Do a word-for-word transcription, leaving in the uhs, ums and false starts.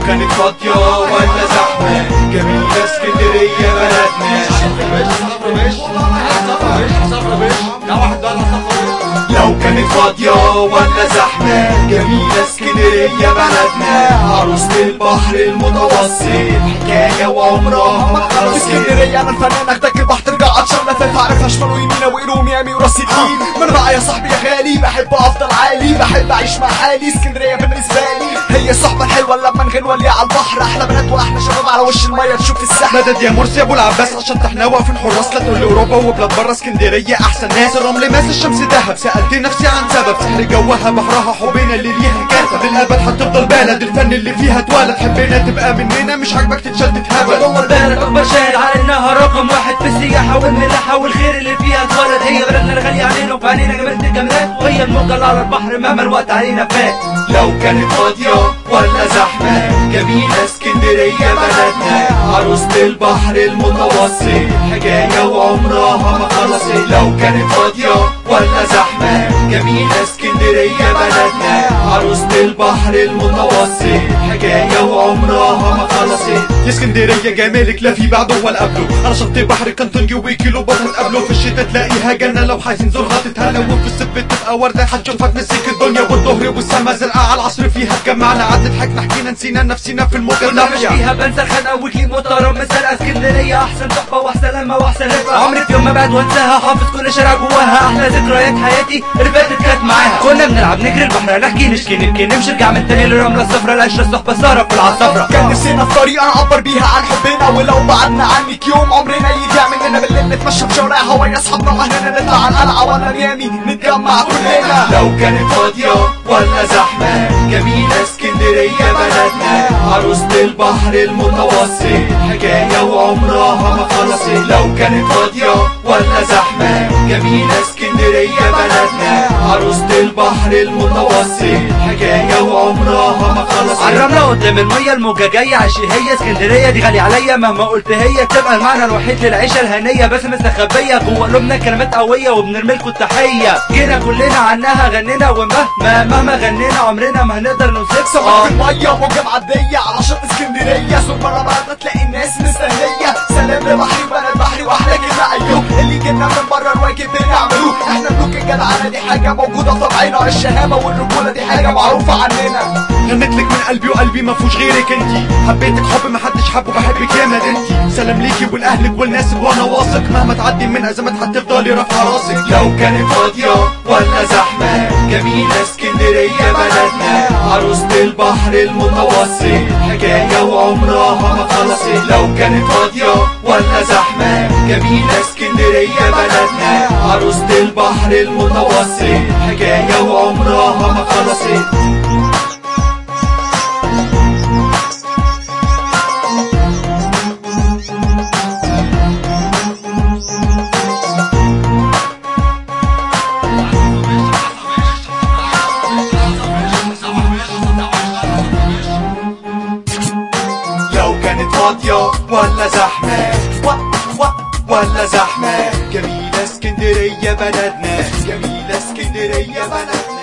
كانت فاضية ولا زحمة جميلة اسكندرية بلدنا. لو كانت فاضية ولا زحمة جميلة اسكندرية بلدنا. عروسة البحر المتوسط حكاية وعمرها ما خلصت. اسكندرية انا الفنان اخدك البحر ترجع عطشان لفاف عارفها شمال ويمينة وقلو وميامي وراس الدين. ما انا بقى يا صاحبي يا غالي بحب افضل عالي بحب اعيش مع حالي. اسكندرية بالنسبة لي هي الصحبة الحلوة لما نغنوة اللي على البحر احلى بنات واحلى شباب على وش المية تشوف السحر. مدد يا مرسي ابو العباس عشان احنا واقفين حراس لا تقول اوروبا وبلاد بره. اسكندرية احسن ناس الرمل ماس الشمس دهب. سألت نفسي عن سبب سحر جوها بحرها حبنا اللي ليها كاتب للابد هتفضل بلد الفن اللي فيها اتولد. حبينا تبقى مننا مش عاجبك تتشدد هبل. جوه البلد اكبر شاهد على انها رقم واحد في السياحة والملاحة والخير اللي فيها اتولد. هي بلدنا الغالية علينا وفي علينا جمالة الجمالات وهي الموجة اللي على البحر مهما الوقت علينا فات. لو كانت فاضية ولا زحمة جميلة اسكندرية بلدنا. عروسة البحر المتوسط حكاية وعمرها ما خلصت. لو كانت فاضية ولا زحمة جميلة اسكندرية بلدنا. عروسة البحر المتوسط حكاية وعمرها ما خلصت. يا اسكندرية جمالك لا في بعده ولا قبله. على شط بحر كانتونجي وكيلو بطل قبله. في الشتا تلاقيها جنة لو عايزين زورها تتهنى. وفي الصيف بتبقى وردة هتشوفها تنسيك الدنيا. والظهر والسما زرقاء على العصر فيها تجمعنا. قعدنا ضحكنا حكينا نسينا نفسنا في الموجة النافية. فيها بنسى الخنقة وكليب محترم مثل اسكندرية احسن تحفة واحسن لمة واحسن هبة. عمري في يوم ما بعد وانساها حافظ كل شارع جواها. احلى ذكريات حياتي اللي فاتت كانت معاها. كنا بنلعب نجري البحر نحكي نشكي نبكي نمشي نرجع من تاني للرملة الصفرا. العشرة الصحبة سهرة في العصافرة. كان نفسنا في طريقة نعبر بيها عن حبنا ولو بعدنا عنك يوم عمرنا يضيع مننا. بالليل نتمشى في شوارع هوايا اصحابنا واهلنا نطلع على القلعة ولا ميامي نتجمع كلنا. لو كانت فاضية ولا زحمة جميلة اسكندرية بلدنا. عروسة البحر المتوسط حكاية وعمرها ما خلصت. لو كانت فاضية ولا زحمة جميلة اسكندرية بلدنا. عروسة البحر المتوسط حكاية وعمرها ما خلصت. عالرملة قدام المية الموجة جاية عشي هي اسكندرية دي غالية عليا مهما قلت هي تبقى المعنى الوحيد للعيشة الهنية. بس مستخبية جوه قلوبنا كلمات قوية وبنرملكوا التحية. جينا كلنا عنها غنينا ومهما مهما غنينا عمرنا ما هنقدر نوصف. سمك في المية موجة معدية على شط اسكندرية. سوق مرة بعد تلاقي الناس مستنية. سلام لبحري وبلد بحري واحلى كده ايوه. اللي جينا من بره الواجب بنعملوه. احنا ملوك الجدعنة دي حاجة موجودة في طبعنا. الشهامة والرجولة دي حاجة معروفة عننا. غنيتلك من قلبي وقلبي ما فيهوش غيرك انتي. حبيتك حب ما حدش حبه بحبك يا مدينتي. سلام ليكي ولاهلك والناس وانا واثق مهما تعدي من ازمات هتفضلي رافعه راسك. لو كانت فاضية ولا زحمة جميلة اسكندرية بلدنا. عروسة البحر المتوسط حكاية وعمرها ما خلصت. لو كانت فاضية ولا زحمة جميلة اسكندرية بلدنا. عروسة البحر المتوسط حكاية وعمرها ما خلصت. لو كانت فاضية ولا زحمة ولا زحمة جميلة اسكندرية بلدنا. جميلة اسكندرية بلدنا.